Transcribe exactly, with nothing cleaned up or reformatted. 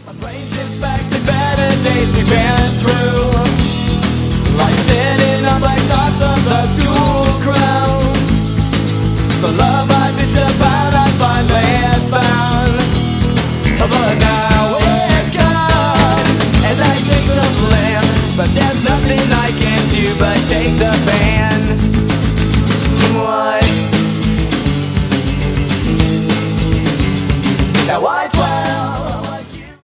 My brain shifts back to better days we've been